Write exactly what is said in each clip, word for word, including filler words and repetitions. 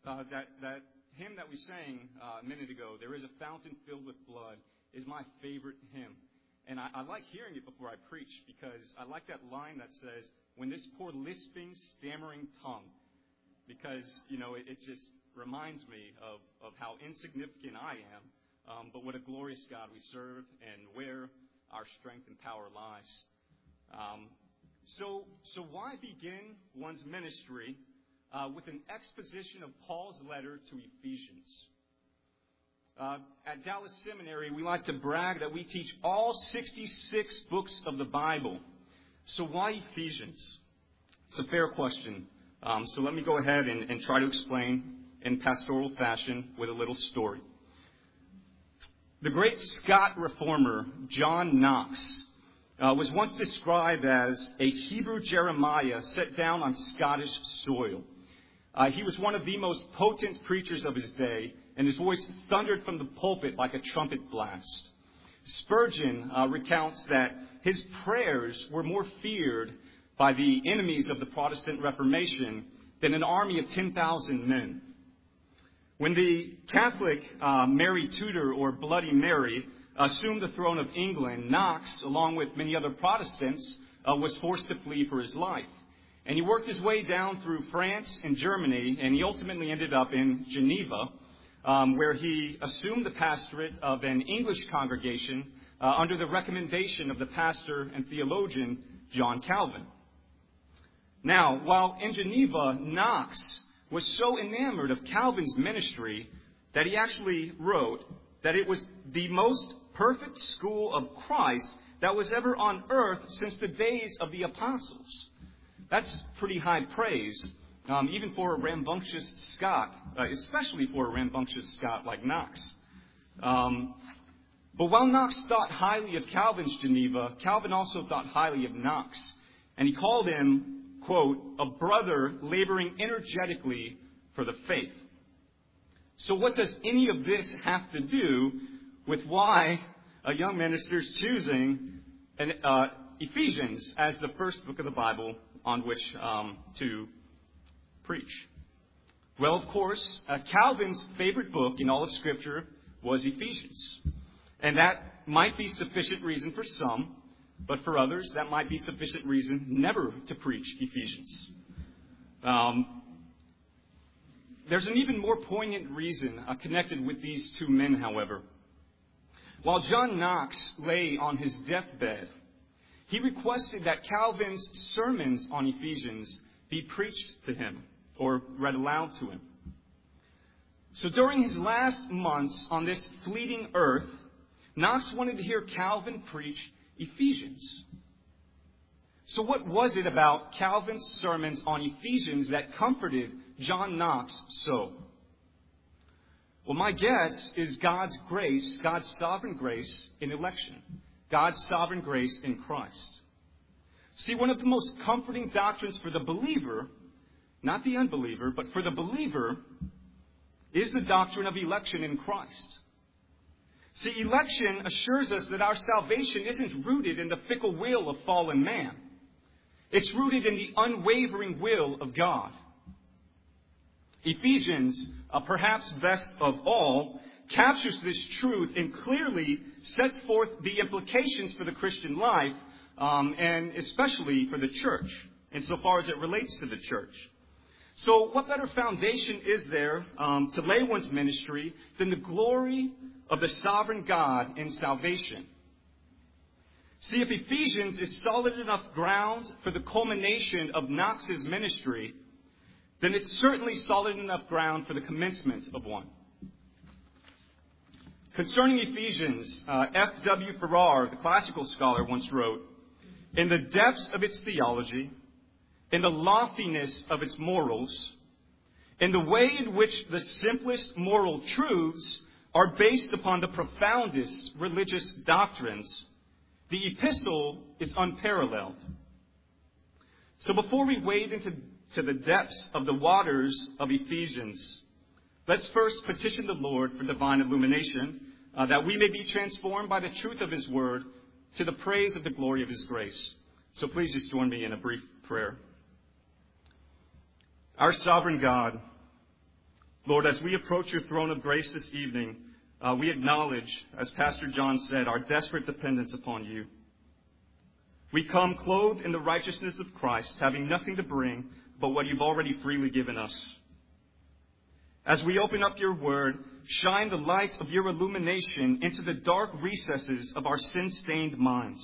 uh, that, that hymn that we sang uh, a minute ago, "There is a fountain filled with blood," is my favorite hymn. And I, I like hearing it before I preach because I like that line that says, "When this poor lisping, stammering tongue," because, you know, it, it just reminds me of, of how insignificant I am, um, but what a glorious God we serve and where our strength and power lies. Um, so, so why begin one's ministry uh, with an exposition of Paul's letter to Ephesians? Uh, at Dallas Seminary, we like to brag that we teach all sixty-six books of the Bible. So why Ephesians? It's a fair question. Um, so let me go ahead and, and try to explain in pastoral fashion with a little story. The great Scot reformer, John Knox, uh, was once described as a Hebrew Jeremiah set down on Scottish soil. Uh, he was one of the most potent preachers of his day, and his voice thundered from the pulpit like a trumpet blast. Spurgeon uh, recounts that his prayers were more feared by the enemies of the Protestant Reformation than an army of ten thousand men. When the Catholic uh, Mary Tudor, or Bloody Mary, assumed the throne of England, Knox, along with many other Protestants, uh, was forced to flee for his life. And he worked his way down through France and Germany, and he ultimately ended up in Geneva, um, where he assumed the pastorate of an English congregation uh, under the recommendation of the pastor and theologian John Calvin. Now, while in Geneva, Knox was so enamored of Calvin's ministry that he actually wrote that it was the most perfect school of Christ that was ever on earth since the days of the apostles. That's pretty high praise, um, even for a rambunctious Scot, uh, especially for a rambunctious Scot like Knox. Um, but while Knox thought highly of Calvin's Geneva, Calvin also thought highly of Knox. And he called him, quote, "a brother laboring energetically for the faith." So what does any of this have to do with why a young minister is choosing an, uh, Ephesians as the first book of the Bible on which um, to preach? Well, of course, uh, Calvin's favorite book in all of Scripture was Ephesians. And that might be sufficient reason for some, but for others, that might be sufficient reason never to preach Ephesians. Um, there's an even more poignant reason uh, connected with these two men, however. While John Knox lay on his deathbed, he requested that Calvin's sermons on Ephesians be preached to him or read aloud to him. So during his last months on this fleeting earth, Knox wanted to hear Calvin preach Ephesians. So what was it about Calvin's sermons on Ephesians that comforted John Knox so? Well, my guess is God's grace, God's sovereign grace in election. God's sovereign grace in Christ. See, one of the most comforting doctrines for the believer, not the unbeliever, but for the believer, is the doctrine of election in Christ. See, election assures us that our salvation isn't rooted in the fickle will of fallen man. It's rooted in the unwavering will of God. Ephesians, uh, perhaps best of all, captures this truth and clearly sets forth the implications for the Christian life, um, and especially for the church, insofar as it relates to the church. So what better foundation is there um, to lay one's ministry than the glory of the sovereign God in salvation? See, if Ephesians is solid enough ground for the culmination of Knox's ministry, then it's certainly solid enough ground for the commencement of one. Concerning Ephesians, uh, F W Farrar, the classical scholar, once wrote, "In the depths of its theology, in the loftiness of its morals, in the way in which the simplest moral truths are based upon the profoundest religious doctrines, the epistle is unparalleled." So before we wade into to the depths of the waters of Ephesians, let's first petition the Lord for divine illumination, uh, that we may be transformed by the truth of His word to the praise of the glory of His grace. So please just join me in a brief prayer. Our sovereign God, Lord, as we approach your throne of grace this evening, uh, we acknowledge, as Pastor John said, our desperate dependence upon you. We come clothed in the righteousness of Christ, having nothing to bring but what you've already freely given us. As we open up your word, shine the light of your illumination into the dark recesses of our sin-stained minds.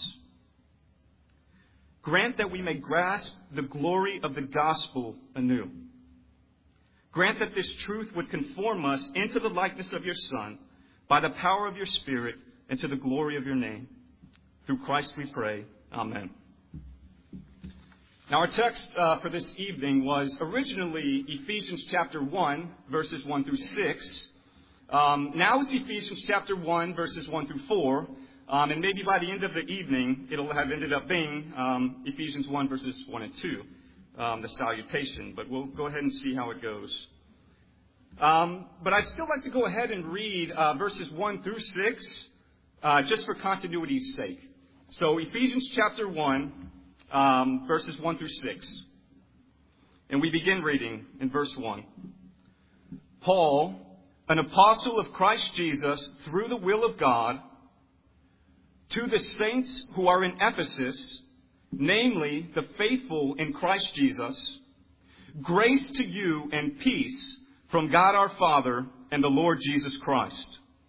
Grant that we may grasp the glory of the gospel anew. Grant that this truth would conform us into the likeness of your Son by the power of your Spirit and to the glory of your name. Through Christ we pray. Amen. Now our text uh, for this evening was originally Ephesians chapter one, verses one through six. Um, now it's Ephesians chapter one, verses one through four. Um, and maybe by the end of the evening, it'll have ended up being um, Ephesians one, verses one and two, um, the salutation. But we'll go ahead and see how it goes. Um, but I'd still like to go ahead and read uh, verses one through six, uh, just for continuity's sake. So Ephesians chapter one, um, verses one through six. And we begin reading in verse one. Paul, an apostle of Christ Jesus, through the will of God, to the saints who are in Ephesus, namely the faithful in Christ Jesus, grace to you and peace from God our Father and the Lord Jesus Christ.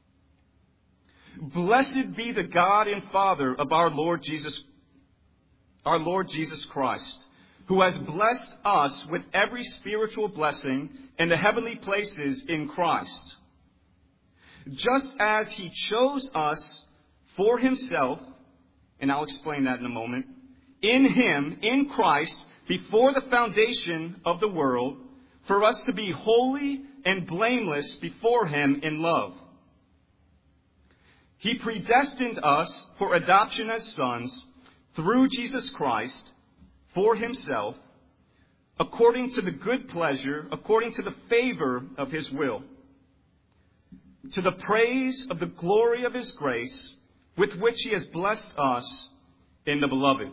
Blessed be the God and Father of our Lord Jesus, our Lord Jesus Christ, who has blessed us with every spiritual blessing in the heavenly places in Christ, just as he chose us for himself, and I'll explain that in a moment, in him, in Christ, before the foundation of the world, for us to be holy and blameless before him in love. He predestined us for adoption as sons through Jesus Christ for himself, according to the good pleasure, according to the favor of his will, to the praise of the glory of his grace, with which he has blessed us in the beloved.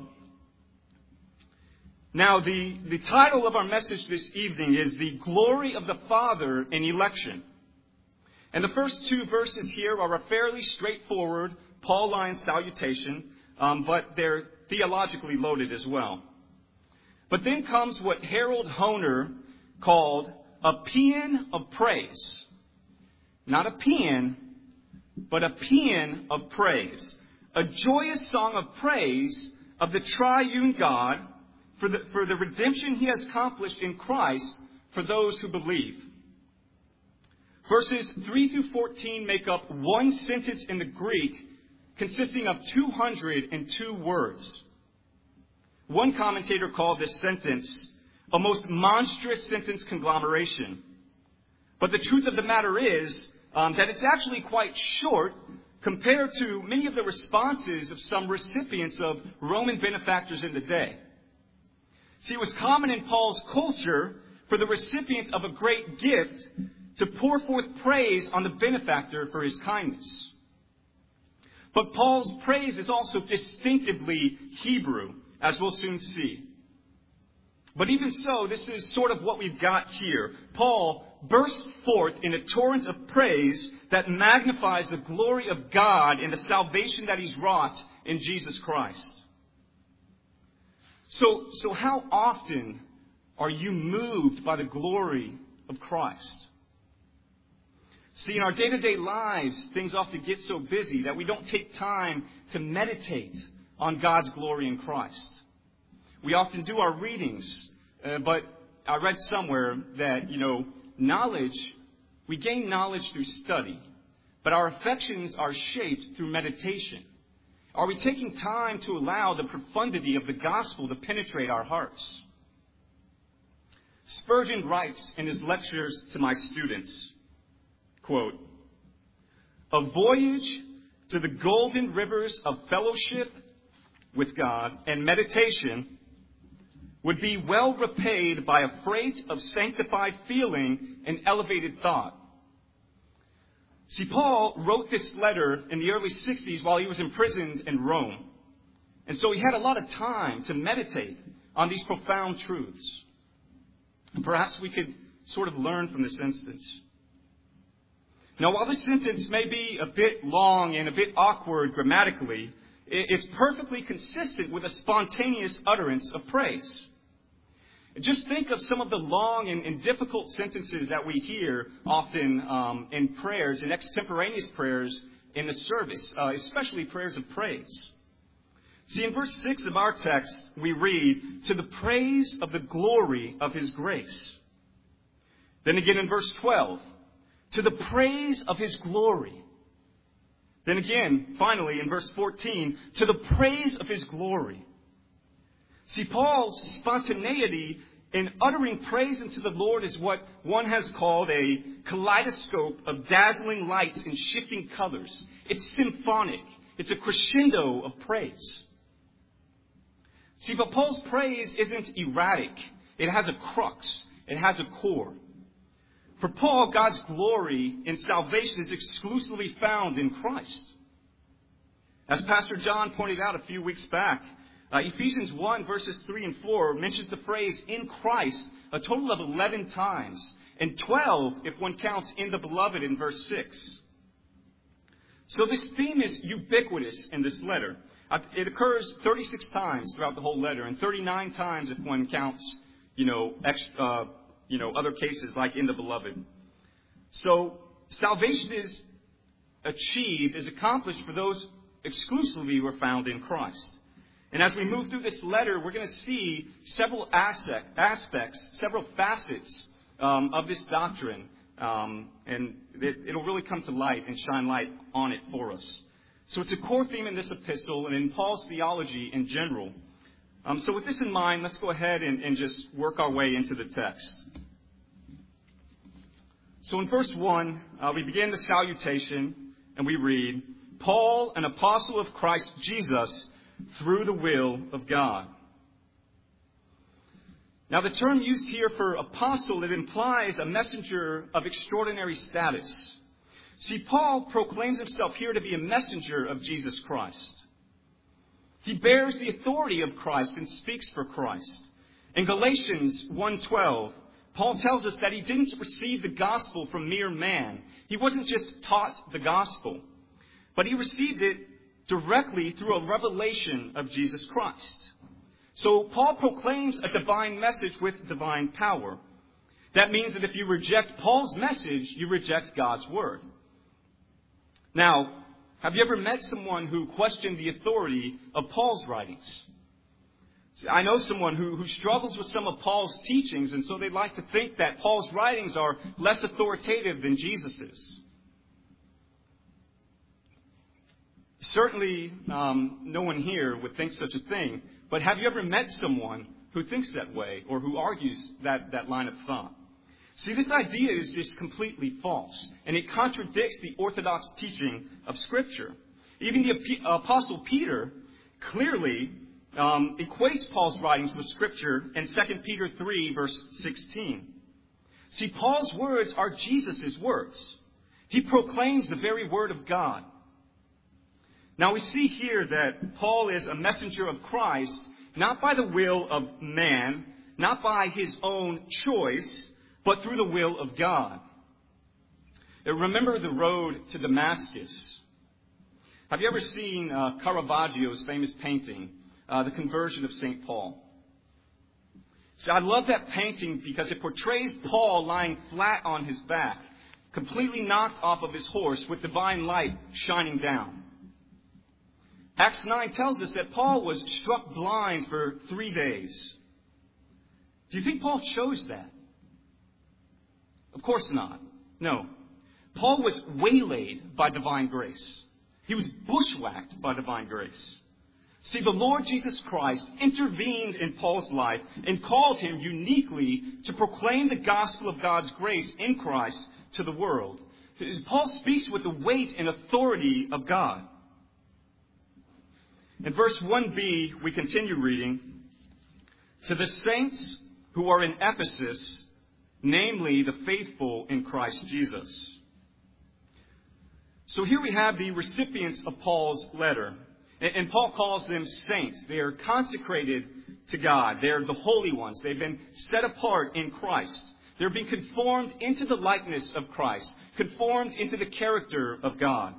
Now, the, the title of our message this evening is The Glory of the Father in Election. And the first two verses here are a fairly straightforward Pauline salutation, um, but they're theologically loaded as well. But then comes what Harold Hoehner called a paean of praise. Not a paean, but a paean of praise. A joyous song of praise of the triune God for the, for the redemption he has accomplished in Christ for those who believe. Verses three through fourteen make up one sentence in the Greek consisting of two hundred two words. One commentator called this sentence a most monstrous sentence conglomeration. But the truth of the matter is um, that it's actually quite short compared to many of the responses of some recipients of Roman benefactors in the day. See, it was common in Paul's culture for the recipients of a great gift to pour forth praise on the benefactor for his kindness. But Paul's praise is also distinctively Hebrew, as we'll soon see. But even so, this is sort of what we've got here. Paul burst forth in a torrent of praise that magnifies the glory of God in the salvation that he's wrought in Jesus Christ. So, so how often are you moved by the glory of Christ? See, in our day-to-day lives, things often get so busy that we don't take time to meditate on God's glory in Christ. We often do our readings, uh, but I read somewhere that, you know, knowledge, we gain knowledge through study, but our affections are shaped through meditation. Are we taking time to allow the profundity of the gospel to penetrate our hearts? Spurgeon writes in his lectures to my students, quote, "A voyage to the golden rivers of fellowship with God and meditation would be well repaid by a freight of sanctified feeling and elevated thought." See, Paul wrote this letter in the early sixties while he was imprisoned in Rome. And so he had a lot of time to meditate on these profound truths. And perhaps we could sort of learn from this instance. Now, while this sentence may be a bit long and a bit awkward grammatically, it's perfectly consistent with a spontaneous utterance of praise. Just think of some of the long and, and difficult sentences that we hear often um, in prayers, in extemporaneous prayers in the service, uh, especially prayers of praise. See, in verse six of our text, we read, "To the praise of the glory of His grace." Then again in verse twelve, "To the praise of His glory." Then again, finally, in verse fourteen, "To the praise of His glory." See, Paul's spontaneity in uttering praise unto the Lord is what one has called a kaleidoscope of dazzling lights and shifting colors. It's symphonic. It's a crescendo of praise. See, but Paul's praise isn't erratic. It has a crux. It has a core. For Paul, God's glory in salvation is exclusively found in Christ. As Pastor John pointed out a few weeks back, uh, Ephesians one, verses three and four mentions the phrase "in Christ" a total of eleven times, and twelve if one counts "in the beloved" in verse six. So this theme is ubiquitous in this letter. Uh, it occurs thirty-six times throughout the whole letter, and thirty-nine times if one counts, you know, extra, uh, you know, other cases like "in the beloved." So salvation is achieved, is accomplished for those exclusively who are found in Christ. And as we move through this letter, we're going to see several aspect, aspects, several facets um, of this doctrine. Um, and it, it'll really come to light and shine light on it for us. So it's a core theme in this epistle and in Paul's theology in general. Um, so with this in mind, let's go ahead and, and just work our way into the text. So in verse one, uh, we begin the salutation and we read, "Paul, an apostle of Christ Jesus, through the will of God." Now, the term used here for apostle, it implies a messenger of extraordinary status. See, Paul proclaims himself here to be a messenger of Jesus Christ. He bears the authority of Christ and speaks for Christ. In Galatians one twelve, Paul tells us that he didn't receive the gospel from mere man. He wasn't just taught the gospel, but he received it directly through a revelation of Jesus Christ. So Paul proclaims a divine message with divine power. That means that if you reject Paul's message, you reject God's word. Now, have you ever met someone who questioned the authority of Paul's writings? See, I know someone who, who struggles with some of Paul's teachings, and so they like to think that Paul's writings are less authoritative than Jesus's. Certainly, um, no one here would think such a thing. But have you ever met someone who thinks that way or who argues that, that line of thought? See, this idea is just completely false, and it contradicts the orthodox teaching of Scripture. Even the Apostle Peter clearly um, equates Paul's writings with Scripture in Second Peter three, verse sixteen. See, Paul's words are Jesus' words. He proclaims the very word of God. Now we see here that Paul is a messenger of Christ, not by the will of man, not by his own choice, but through the will of God. Remember the road to Damascus. Have you ever seen uh, Caravaggio's famous painting, uh, The Conversion of Saint Paul? See, I love that painting because it portrays Paul lying flat on his back, completely knocked off of his horse with divine light shining down. Acts nine tells us that Paul was struck blind for three days. Do you think Paul chose that? Of course not. No. Paul was waylaid by divine grace. He was bushwhacked by divine grace. See, the Lord Jesus Christ intervened in Paul's life and called him uniquely to proclaim the gospel of God's grace in Christ to the world. Paul speaks with the weight and authority of God. In verse one b, we continue reading, "To the saints who are in Ephesus, namely the faithful in Christ Jesus." So here we have the recipients of Paul's letter. And Paul calls them saints. They are consecrated to God. They are the holy ones. They've been set apart in Christ. They're being conformed into the likeness of Christ, conformed into the character of God.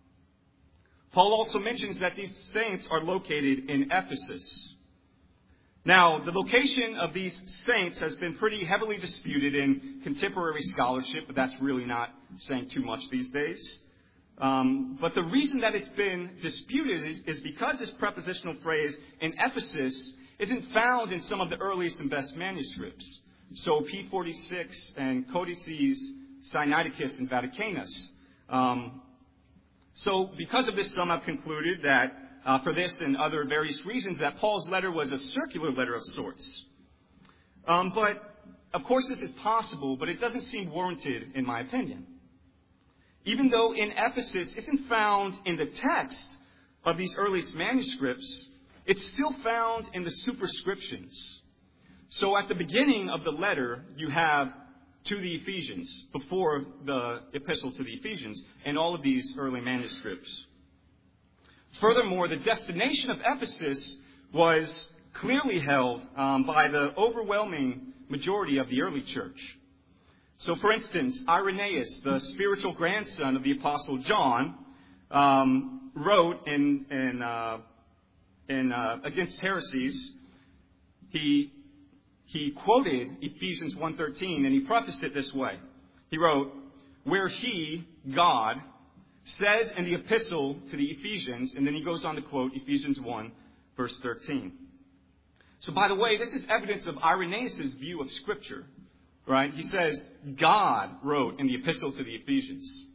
Paul also mentions that these saints are located in Ephesus. Now, the location of these saints has been pretty heavily disputed in contemporary scholarship, but that's really not saying too much these days. Um, but the reason that it's been disputed is, is because this prepositional phrase in Ephesus isn't found in some of the earliest and best manuscripts. So P forty-six and Codices Sinaiticus and Vaticanus. Um, so because of this, some have concluded that uh, for this and other various reasons that Paul's letter was a circular letter of sorts. Um, but, of course, this is possible, but it doesn't seem warranted in my opinion. Even though in Ephesus isn't found in the text of these earliest manuscripts, it's still found in the superscriptions. So at the beginning of the letter, you have to the Ephesians, before the epistle to the Ephesians, and all of these early manuscripts. Furthermore, the destination of Ephesus was clearly held um, by the overwhelming majority of the early church. So, for instance, Irenaeus, the spiritual grandson of the Apostle John, um, wrote in, in, uh, in uh, Against Heresies, he, he quoted Ephesians one thirteen, and he prefaced it this way. He wrote, "Where he, God, says in the epistle to the Ephesians," and then he goes on to quote Ephesians one, verse thirteen. So, by the way, this is evidence of Irenaeus' view of Scripture. Right? He says, God wrote in the epistle to the Ephesians.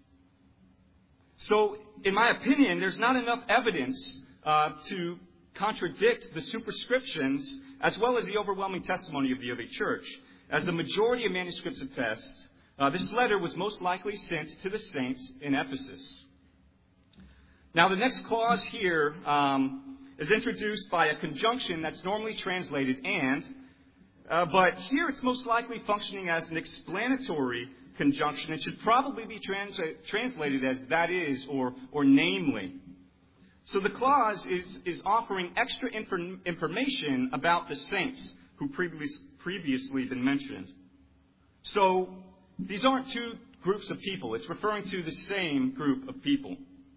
So, in my opinion, there's not enough evidence uh, to contradict the superscriptions as well as the overwhelming testimony of the early church. As the majority of manuscripts attest, uh, this letter was most likely sent to the saints in Ephesus. Now, the next clause here um, is introduced by a conjunction that's normally translated "and," Uh, but here it's most likely functioning as an explanatory conjunction. It should probably be trans- translated as "that is" or, or "namely." So the clause is, is offering extra infor- information about the saints who previous, previously been mentioned. So these aren't two groups of people. It's referring to the same group of people.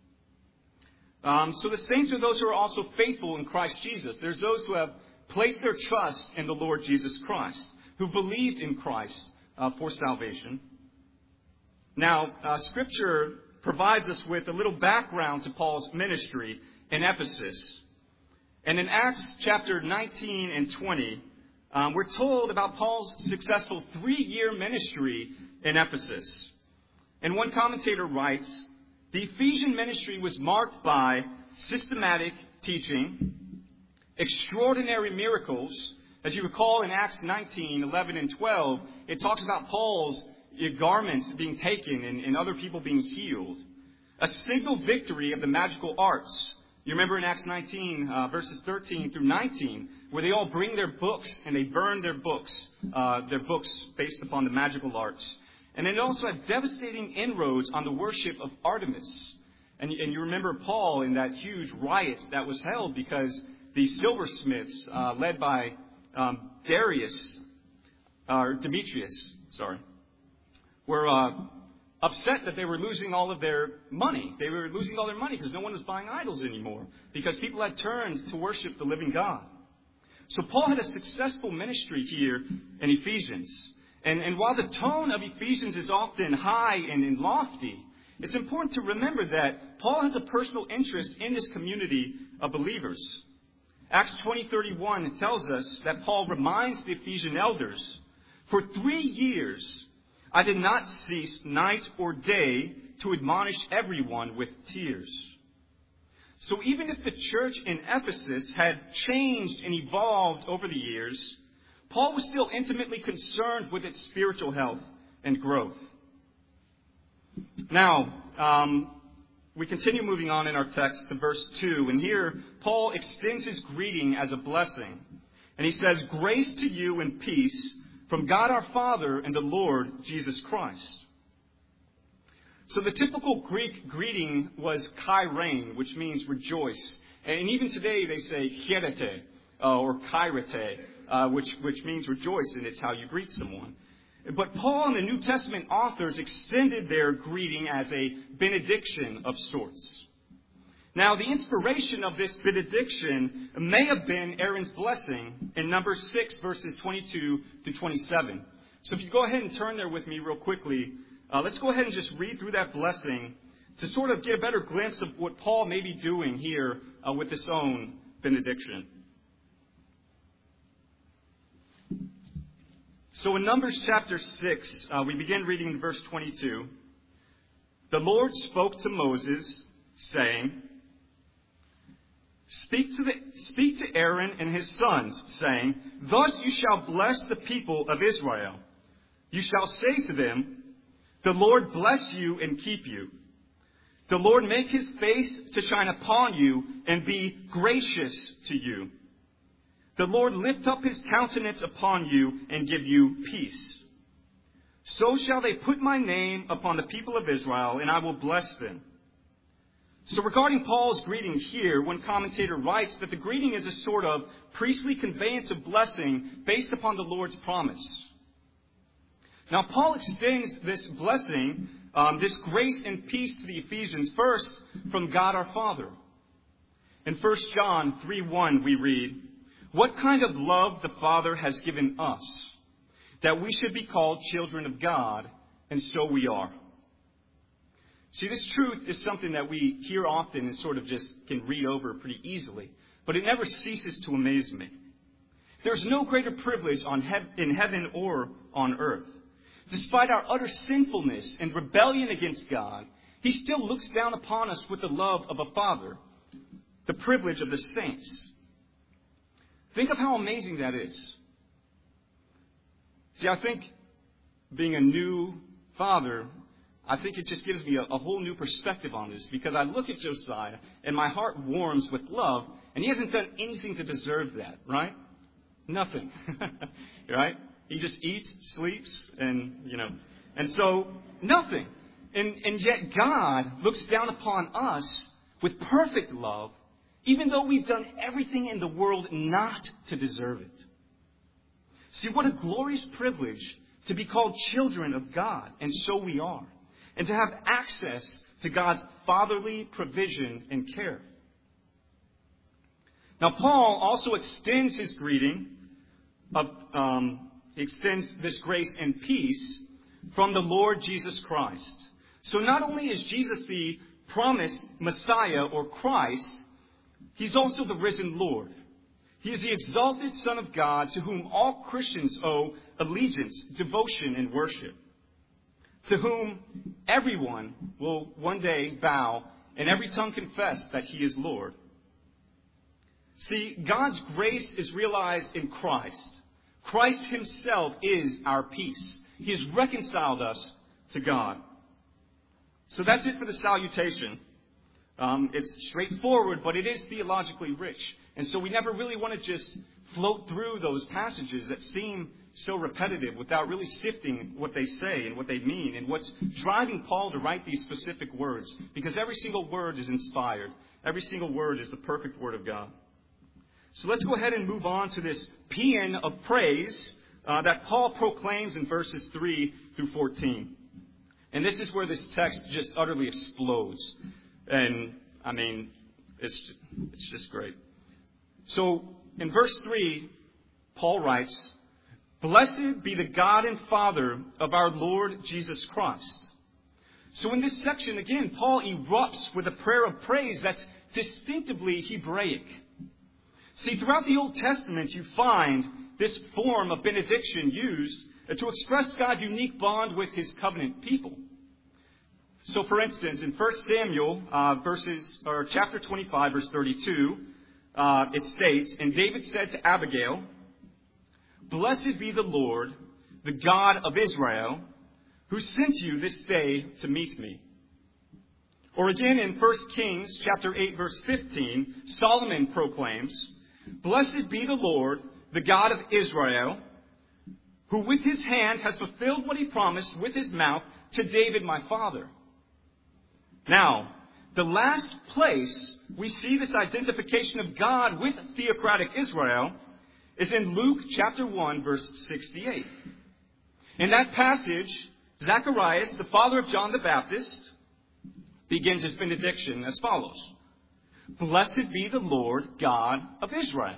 Um, so the saints are those who are also faithful in Christ Jesus. There's those who have placed their trust in the Lord Jesus Christ, who believed in Christ uh, for salvation. Now, uh, Scripture provides us with a little background to Paul's ministry in Ephesus. And in Acts chapter nineteen and twenty, um, we're told about Paul's successful three-year ministry in Ephesus. And one commentator writes, "The Ephesian ministry was marked by systematic teaching, extraordinary miracles." As you recall in Acts nineteen, eleven, and twelve, it talks about Paul's garments being taken and, and other people being healed. A signal victory of the magical arts. You remember in Acts nineteen, uh, verses thirteen through nineteen, where they all bring their books and they burn their books, uh, their books based upon the magical arts. And then it also had devastating inroads on the worship of Artemis. And, and you remember Paul in that huge riot that was held because the silversmiths, uh, led by um, Darius, or Demetrius, sorry, were uh, upset that they were losing all of their money. They were losing all their money because no one was buying idols anymore, because people had turned to worship the living God. So Paul had a successful ministry here in Ephesians. And, and while the tone of Ephesians is often high and, and lofty, it's important to remember that Paul has a personal interest in this community of believers. Acts twenty thirty-one tells us that Paul reminds the Ephesian elders, "For three years I did not cease night or day to admonish everyone with tears." So even if the church in Ephesus had changed and evolved over the years, Paul was still intimately concerned with its spiritual health and growth. Now, um, we continue moving on in our text to verse two, and here Paul extends his greeting as a blessing. And he says, "Grace to you and peace from God our Father and the Lord Jesus Christ." So the typical Greek greeting was kairein, which means rejoice. And even today they say hierete uh, or kairete, uh, which, which means rejoice, and it's how you greet someone. But Paul and the New Testament authors extended their greeting as a benediction of sorts. Now, the inspiration of this benediction may have been Aaron's blessing in Numbers six, verses twenty-two to twenty-seven. So if you go ahead and turn there with me real quickly, uh, let's go ahead and just read through that blessing to sort of get a better glimpse of what Paul may be doing here uh, with his own benediction. So in Numbers chapter six, uh, we begin reading in verse twenty-two. The Lord spoke to Moses, saying, Speak to, the, speak to Aaron and his sons, saying, Thus you shall bless the people of Israel. You shall say to them, The Lord bless you and keep you. The Lord make his face to shine upon you and be gracious to you. The Lord lift up his countenance upon you and give you peace. So shall they put my name upon the people of Israel, and I will bless them. So regarding Paul's greeting here, one commentator writes that the greeting is a sort of priestly conveyance of blessing based upon the Lord's promise. Now, Paul extends this blessing, um, this grace and peace to the Ephesians, first from God our Father. In First John three one we read, What kind of love the Father has given us, that we should be called children of God, and so we are. See, this truth is something that we hear often and sort of just can read over pretty easily, but it never ceases to amaze me. There's no greater privilege on he- in heaven or on earth. Despite our utter sinfulness and rebellion against God, he still looks down upon us with the love of a father, the privilege of the saints. Think of how amazing that is. See, I think being a new father, I think it just gives me a, a whole new perspective on this, because I look at Josiah and my heart warms with love, and he hasn't done anything to deserve that, right? Nothing, right? He just eats, sleeps, and, you know, and so nothing. And, and yet God looks down upon us with perfect love, even though we've done everything in the world not to deserve it. See, what a glorious privilege to be called children of God, and so we are. And to have access to God's fatherly provision and care. Now, Paul also extends his greeting of, um, extends this grace and peace from the Lord Jesus Christ. So not only is Jesus the promised Messiah or Christ, he's also the risen Lord. He is the exalted Son of God to whom all Christians owe allegiance, devotion, and worship. To whom everyone will one day bow and every tongue confess that he is Lord. See, God's grace is realized in Christ. Christ himself is our peace. He has reconciled us to God. So that's it for the salutation. Um, it's straightforward, but it is theologically rich. And so we never really want to just float through those passages that seem so repetitive without really sifting what they say and what they mean and what's driving Paul to write these specific words. Because every single word is inspired. Every single word is the perfect word of God. So let's go ahead and move on to this paean of praise uh, that Paul proclaims in verses three through fourteen. And this is where this text just utterly explodes. And, I mean, it's it's just great. So, in verse three, Paul writes, Blessed be the God and Father of our Lord Jesus Christ. So in this section, again, Paul erupts with a prayer of praise that's distinctively Hebraic. See, throughout the Old Testament, you find this form of benediction used to express God's unique bond with his covenant people. So, for instance, in First Samuel, uh, verses or chapter twenty-five, verse thirty-two, uh, it states, And David said to Abigail, Blessed be the Lord, the God of Israel, who sent you this day to meet me. Or again in First Kings chapter eight, verse fifteen, Solomon proclaims, Blessed be the Lord, the God of Israel, who with his hand has fulfilled what he promised with his mouth to David my father. Now, the last place we see this identification of God with theocratic Israel is in Luke chapter one, verse sixty-eight. In that passage, Zacharias, the father of John the Baptist, begins his benediction as follows. Blessed be the Lord God of Israel.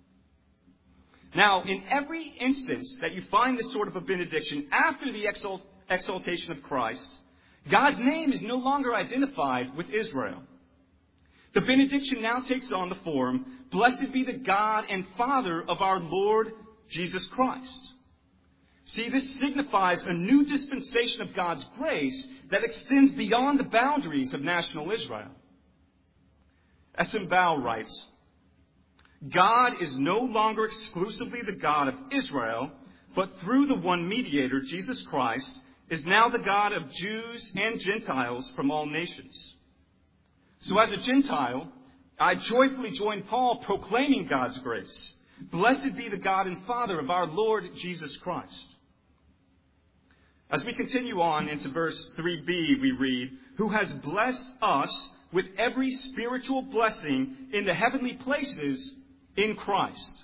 Now, in every instance that you find this sort of a benediction after the exalt- exaltation of Christ, God's name is no longer identified with Israel. The benediction now takes on the form, Blessed be the God and Father of our Lord Jesus Christ. See, this signifies a new dispensation of God's grace that extends beyond the boundaries of national Israel. S M Bao writes, God is no longer exclusively the God of Israel, but through the one mediator, Jesus Christ, is now the God of Jews and Gentiles from all nations. So as a Gentile, I joyfully join Paul proclaiming God's grace. Blessed be the God and Father of our Lord Jesus Christ. As we continue on into verse three b, we read, Who has blessed us with every spiritual blessing in the heavenly places in Christ.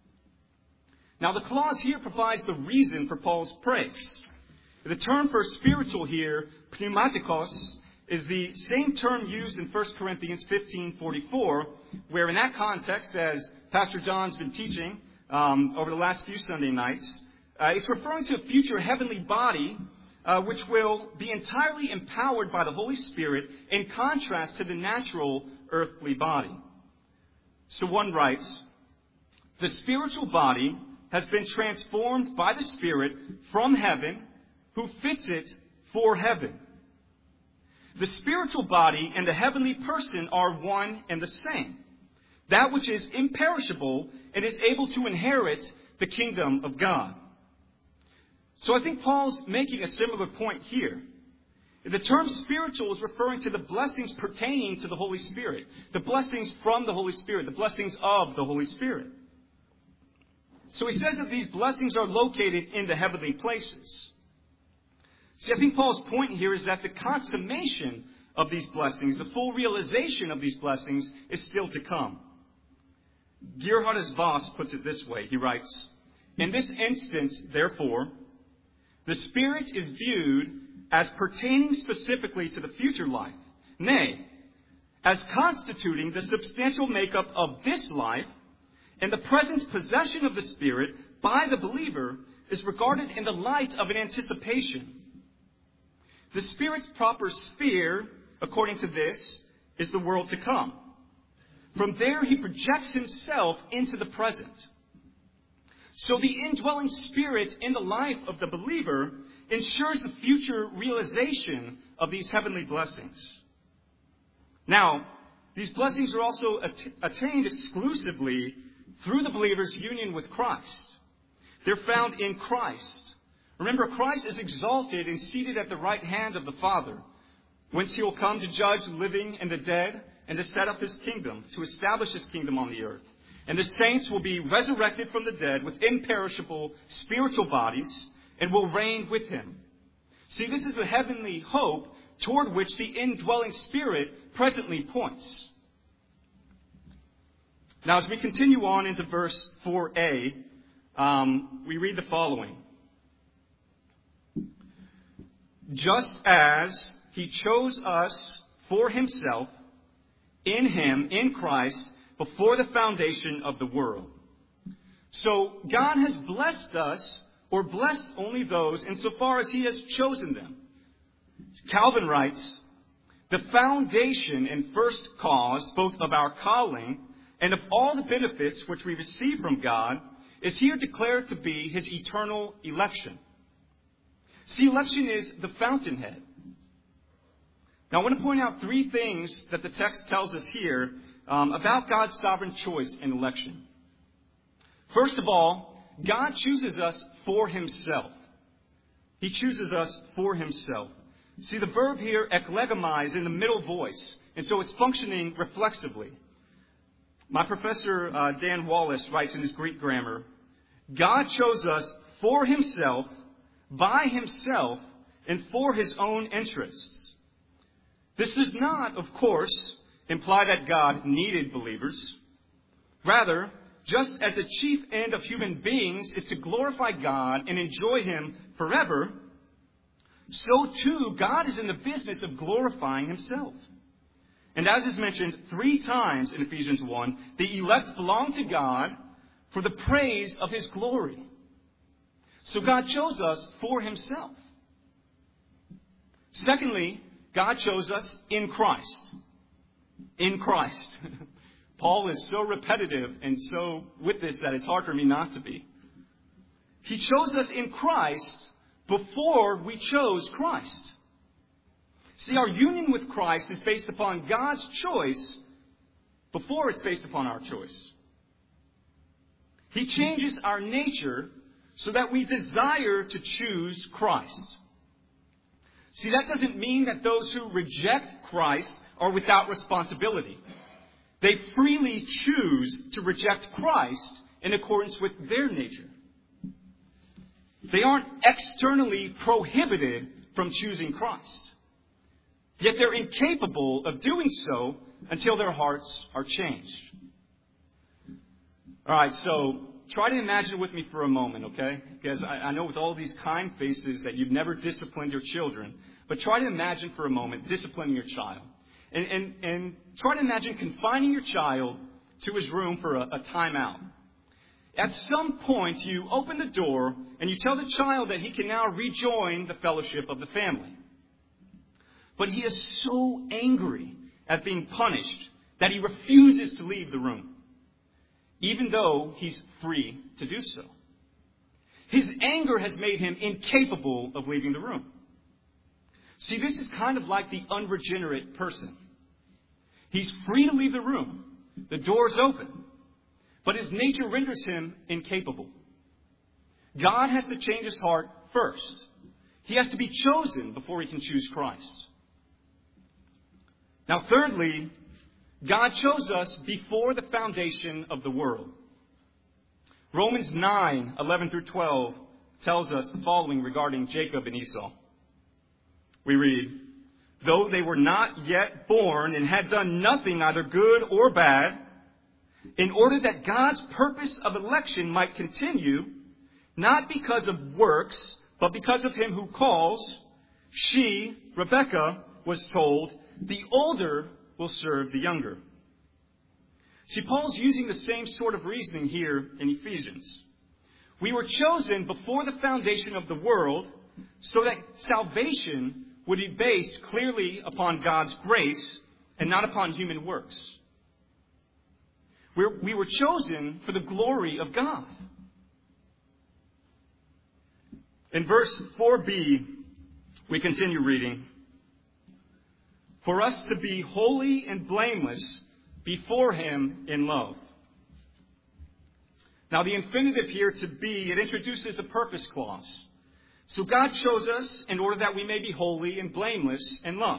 Now the clause here provides the reason for Paul's praise. The term for spiritual here, pneumatikos, is the same term used in First Corinthians fifteen forty-four, where in that context, as Pastor John's been teaching um, over the last few Sunday nights, uh, it's referring to a future heavenly body uh, which will be entirely empowered by the Holy Spirit in contrast to the natural earthly body. So one writes, the spiritual body has been transformed by the Spirit from heaven, who fits it for heaven. The spiritual body and the heavenly person are one and the same. That which is imperishable and is able to inherit the kingdom of God. So I think Paul's making a similar point here. The term spiritual is referring to the blessings pertaining to the Holy Spirit. The blessings from the Holy Spirit. The blessings of the Holy Spirit. So he says that these blessings are located in the heavenly places. See, I think Paul's point here is that the consummation of these blessings, the full realization of these blessings, is still to come. Geerhardus Vos puts it this way. He writes, In this instance, therefore, the Spirit is viewed as pertaining specifically to the future life. Nay, as constituting the substantial makeup of this life, and the present possession of the Spirit by the believer is regarded in the light of an anticipation. The Spirit's proper sphere, according to this, is the world to come. From there, he projects himself into the present. So the indwelling Spirit in the life of the believer ensures the future realization of these heavenly blessings. Now, these blessings are also att- attained exclusively through the believer's union with Christ. They're found in Christ. Remember, Christ is exalted and seated at the right hand of the Father, whence he will come to judge the living and the dead and to set up his kingdom, to establish his kingdom on the earth. And the saints will be resurrected from the dead with imperishable spiritual bodies and will reign with him. See, this is the heavenly hope toward which the indwelling Spirit presently points. Now, as we continue on into verse four a, um, we read the following. Just as he chose us for himself in him, in Christ, before the foundation of the world. So God has blessed us, or blessed only those insofar as he has chosen them. Calvin writes, the foundation and first cause both of our calling and of all the benefits which we receive from God is here declared to be his eternal election. See, election is the fountainhead. Now, I want to point out three things that the text tells us here um, about God's sovereign choice in election. First of all, God chooses us for himself. He chooses us for himself. See, the verb here, eklegomai, is in the middle voice, and so it's functioning reflexively. My professor, uh, Dan Wallace, writes in his Greek grammar, God chose us for himself, by himself, and for his own interests. This does not, of course, imply that God needed believers. Rather, just as the chief end of human beings is to glorify God and enjoy Him forever, so too God is in the business of glorifying Himself. And as is mentioned three times in Ephesians one, the elect belong to God for the praise of His glory. So God chose us for Himself. Secondly, God chose us in Christ. In Christ. Paul is so repetitive and so with this that it's hard for me not to be. He chose us in Christ before we chose Christ. See, our union with Christ is based upon God's choice before it's based upon our choice. He changes our nature so that we desire to choose Christ. See, that doesn't mean that those who reject Christ are without responsibility. They freely choose to reject Christ in accordance with their nature. They aren't externally prohibited from choosing Christ. Yet they're incapable of doing so until their hearts are changed. All right, so try to imagine with me for a moment, okay? Because I, I know with all these kind faces that you've never disciplined your children. But try to imagine for a moment disciplining your child. And, and, and try to imagine confining your child to his room for a, a timeout. At some point, you open the door and you tell the child that he can now rejoin the fellowship of the family. But he is so angry at being punished that he refuses to leave the room, even though he's free to do so. His anger has made him incapable of leaving the room. See, this is kind of like the unregenerate person. He's free to leave the room. The door's open. But his nature renders him incapable. God has to change his heart first. He has to be chosen before he can choose Christ. Now, thirdly, God chose us before the foundation of the world. Romans nine, eleven through twelve tells us the following regarding Jacob and Esau. We read, though they were not yet born and had done nothing either good or bad, in order that God's purpose of election might continue, not because of works, but because of him who calls, she, Rebekah, was told, the older will serve the younger. See, Paul's using the same sort of reasoning here in Ephesians. We were chosen before the foundation of the world so that salvation would be based clearly upon God's grace and not upon human works. We're, we were chosen for the glory of God. In verse four b, we continue reading, for us to be holy and blameless before him in love. Now the infinitive here, to be, it introduces a purpose clause. So God chose us in order that we may be holy and blameless in love.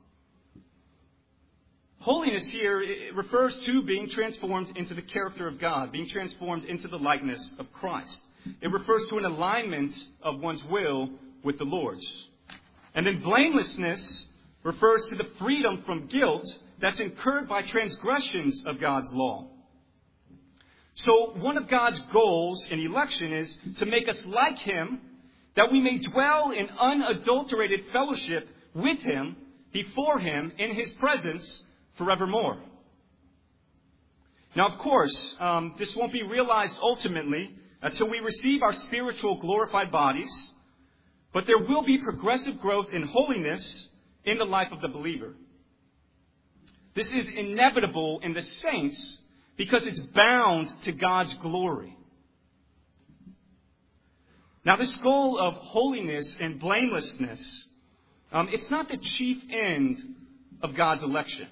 Holiness here, it refers to being transformed into the character of God, being transformed into the likeness of Christ. It refers to an alignment of one's will with the Lord's. And then blamelessness refers to the freedom from guilt that's incurred by transgressions of God's law. So one of God's goals in election is to make us like him, that we may dwell in unadulterated fellowship with him, before him, in his presence forevermore. Now, of course, um, this won't be realized ultimately until we receive our spiritual glorified bodies, but there will be progressive growth in holiness in the life of the believer. This is inevitable in the saints because it's bound to God's glory. Now, this goal of holiness and blamelessness, um, it's not the chief end of God's election.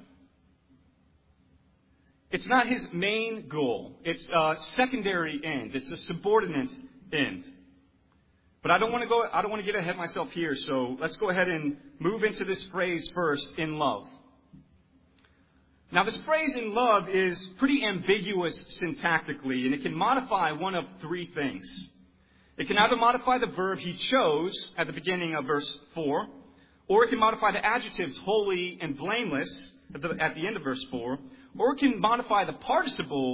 It's not his main goal. It's a secondary end. It's a subordinate end. But I don't want to go, I don't want to get ahead of myself here, so let's go ahead and move into this phrase first, in love. Now, this phrase in love is pretty ambiguous syntactically, and it can modify one of three things. It can either modify the verb he chose at the beginning of verse four, or it can modify the adjectives holy and blameless at the, at the end of verse four, or it can modify the participle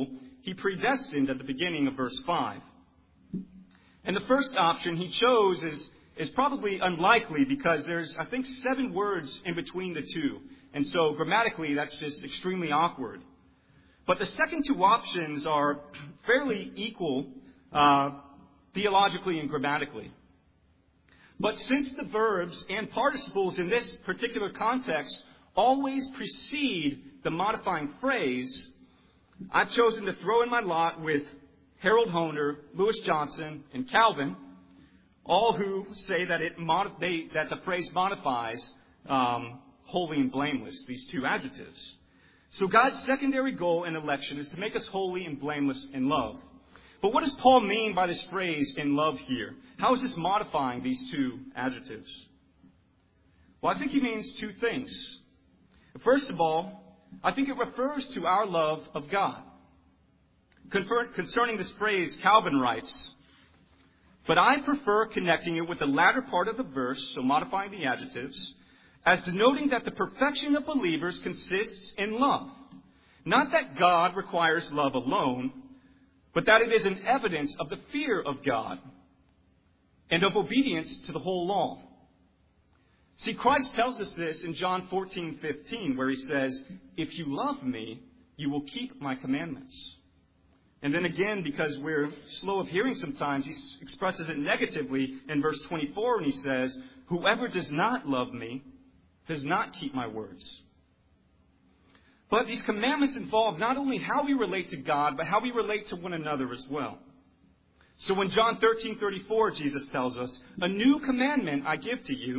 he predestined at the beginning of verse five. And the first option he chose is, is probably unlikely because there's, I think, seven words in between the two. And so grammatically, that's just extremely awkward. But the second two options are fairly equal uh, theologically and grammatically. But since the verbs and participles in this particular context always precede the modifying phrase, I've chosen to throw in my lot with Harold Hoehner, Lewis Johnson, and Calvin, all who say that it mod- they, that the phrase modifies um, holy and blameless, these two adjectives. So God's secondary goal in election is to make us holy and blameless in love. But what does Paul mean by this phrase in love here? How is this modifying these two adjectives? Well, I think he means two things. First of all, I think it refers to our love of God. Concerning this phrase, Calvin writes, "But I prefer connecting it with the latter part of the verse, so modifying the adjectives, as denoting that the perfection of believers consists in love. Not that God requires love alone, but that it is an evidence of the fear of God and of obedience to the whole law." See, Christ tells us this in John fourteen fifteen, where he says, "If you love me, you will keep my commandments." And then again, because we're slow of hearing sometimes, he expresses it negatively in verse twenty-four when he says, "Whoever does not love me does not keep my words." But these commandments involve not only how we relate to God, but how we relate to one another as well. So in John thirteen thirty-four, Jesus tells us, "A new commandment I give to you,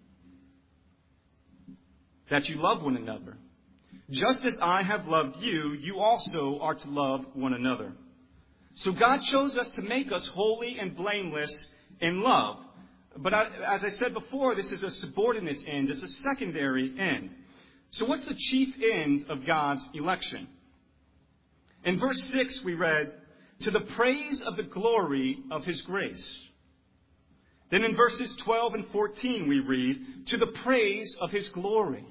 that you love one another. Just as I have loved you, you also are to love one another." So God chose us to make us holy and blameless in love. But as I said before, this is a subordinate end. It's a secondary end. So what's the chief end of God's election? In verse six, we read, "To the praise of the glory of his grace." Then in verses twelve and fourteen, we read, "To the praise of his glory."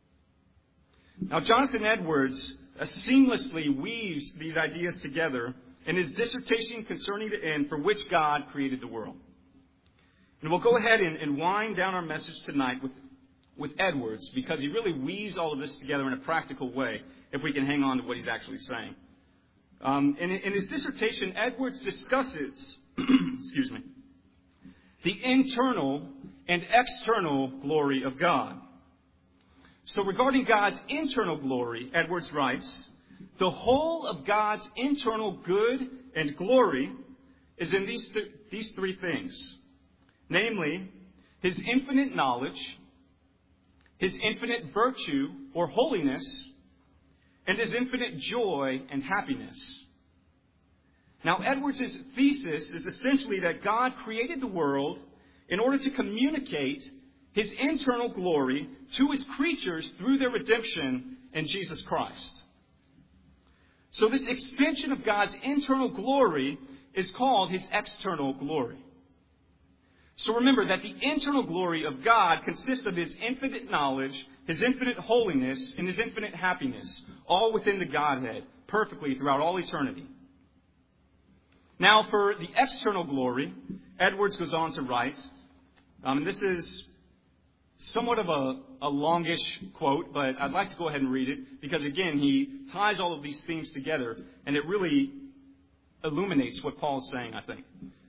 Now, Jonathan Edwards uh, seamlessly weaves these ideas together in his dissertation concerning the end for which God created the world. And we'll go ahead and, and wind down our message tonight with, with Edwards, because he really weaves all of this together in a practical way, if we can hang on to what he's actually saying. Um, in, in his dissertation, Edwards discusses, excuse me, the internal and external glory of God. So regarding God's internal glory, Edwards writes, "The whole of God's internal good and glory is in these, th- these three things. Namely, his infinite knowledge, his infinite virtue or holiness, and his infinite joy and happiness." Now, Edwards' thesis is essentially that God created the world in order to communicate his internal glory to his creatures through their redemption in Jesus Christ. So this extension of God's internal glory is called his external glory. So remember that the internal glory of God consists of his infinite knowledge, his infinite holiness, and his infinite happiness, all within the Godhead, perfectly throughout all eternity. Now, for the external glory, Edwards goes on to write, um, and this is somewhat of a, a longish quote, but I'd like to go ahead and read it, because again, he ties all of these themes together, and it really illuminates what Paul is saying, I think.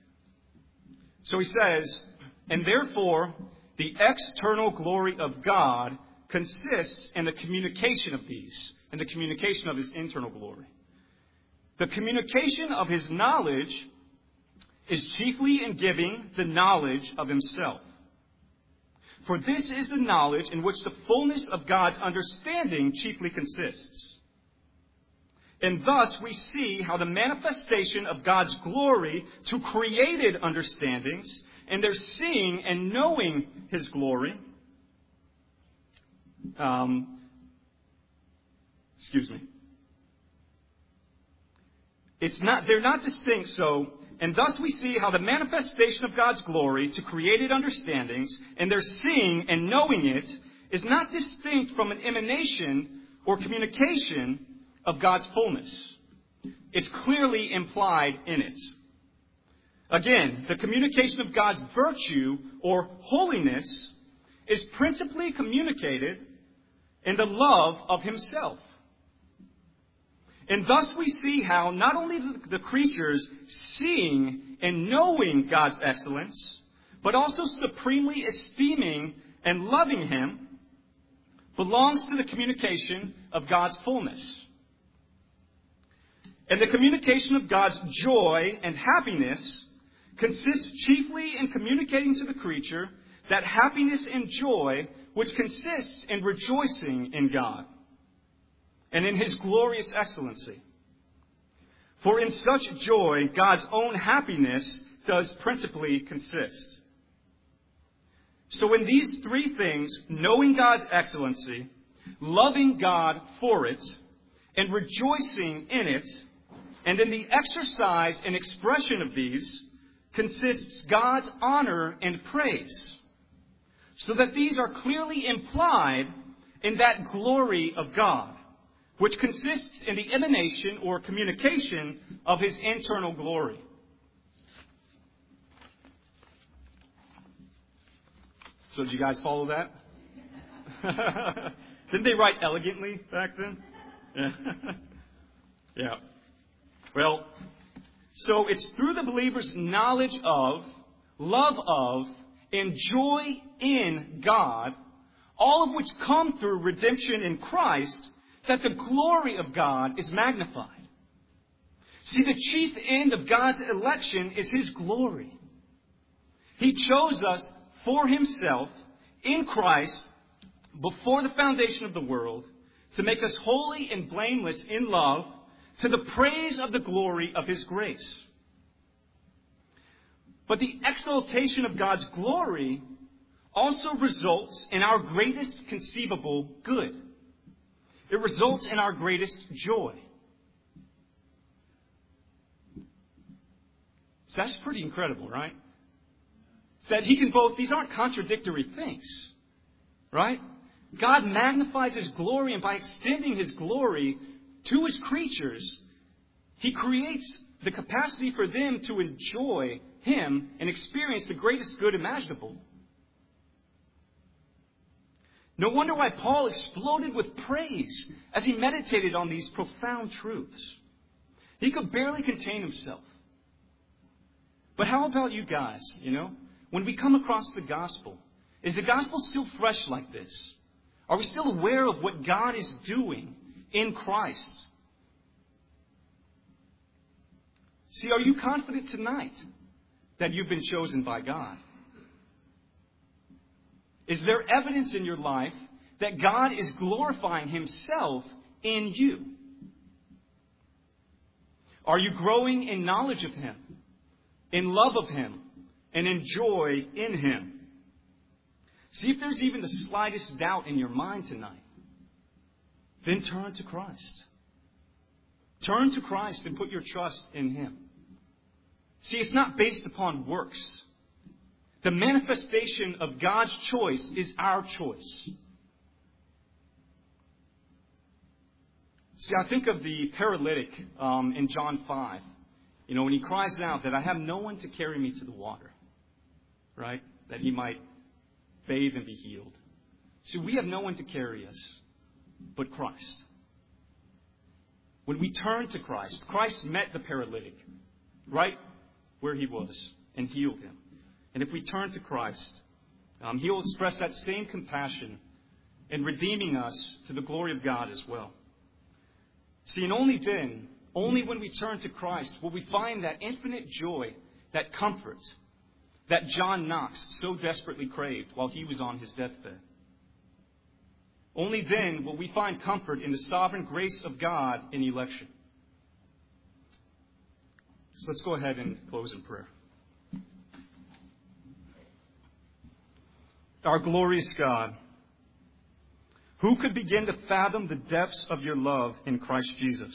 So he says, "And therefore, the external glory of God consists in the communication of these, in the communication of his internal glory. The communication of his knowledge is chiefly in giving the knowledge of himself. For this is the knowledge in which the fullness of God's understanding chiefly consists. And thus we see how the manifestation of God's glory to created understandings and their seeing and knowing his glory, um, excuse me, it's not, they're not distinct, so, and thus we see how the manifestation of God's glory to created understandings and their seeing and knowing it is not distinct from an emanation or communication of God's fullness. It's clearly implied in it. Again, the communication of God's virtue or holiness is principally communicated in the love of himself. And thus we see how not only the creatures seeing and knowing God's excellence, but also supremely esteeming and loving him, belongs to the communication of God's fullness. And the communication of God's joy and happiness consists chiefly in communicating to the creature that happiness and joy which consists in rejoicing in God and in his glorious excellency. For in such joy, God's own happiness does principally consist. So in these three things, knowing God's excellency, loving God for it, and rejoicing in it, and in the exercise and expression of these, consists God's honor and praise. So that these are clearly implied in that glory of God, which consists in the emanation or communication of his internal glory. So did you guys follow that? Didn't they write elegantly back then? Yeah. Yeah. Well, so it's through the believer's knowledge of, love of, and joy in God, all of which come through redemption in Christ, that the glory of God is magnified. See, the chief end of God's election is his glory. He chose us for himself in Christ before the foundation of the world to make us holy and blameless in love to the praise of the glory of his grace. But the exaltation of God's glory also results in our greatest conceivable good. It results in our greatest joy. So that's pretty incredible, right? That he can both, these aren't contradictory things, right? God magnifies his glory, and by extending his glory to his creatures, he creates the capacity for them to enjoy him and experience the greatest good imaginable. No wonder why Paul exploded with praise as he meditated on these profound truths. He could barely contain himself. But how about you guys, you know? When we come across the gospel, is the gospel still fresh like this? Are we still aware of what God is doing in Christ? See, are you confident tonight that you've been chosen by God? Is there evidence in your life that God is glorifying himself in you? Are you growing in knowledge of him, in love of him, and in joy in him? See if there's even the slightest doubt in your mind tonight. Then turn to Christ. Turn to Christ and put your trust in him. See, it's not based upon works. The manifestation of God's choice is our choice. See, I think of the paralytic um, in John five. You know, when he cries out that I have no one to carry me to the water, right? That he might bathe and be healed. See, we have no one to carry us but Christ. When we turn to Christ, Christ met the paralytic right where he was and healed him. And if we turn to Christ, um, he will express that same compassion in redeeming us to the glory of God as well. See, and only then, only when we turn to Christ will we find that infinite joy, that comfort that John Knox so desperately craved while he was on his deathbed. Only then will we find comfort in the sovereign grace of God in election. So let's go ahead and close in prayer. Our glorious God, who could begin to fathom the depths of your love in Christ Jesus?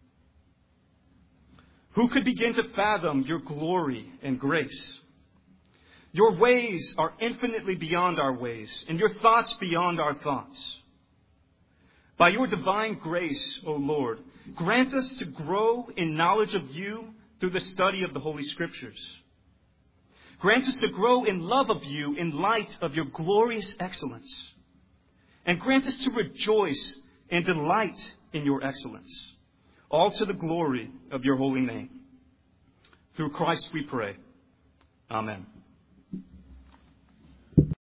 Who could begin to fathom your glory and grace? Your ways are infinitely beyond our ways, and your thoughts beyond our thoughts. By your divine grace, O Lord, Grant us to grow in knowledge of you through the study of the Holy Scriptures. Grant us to grow in love of you in light of your glorious excellence. And grant us to rejoice and delight in your excellence, all to the glory of your holy name. Through Christ we pray. Amen.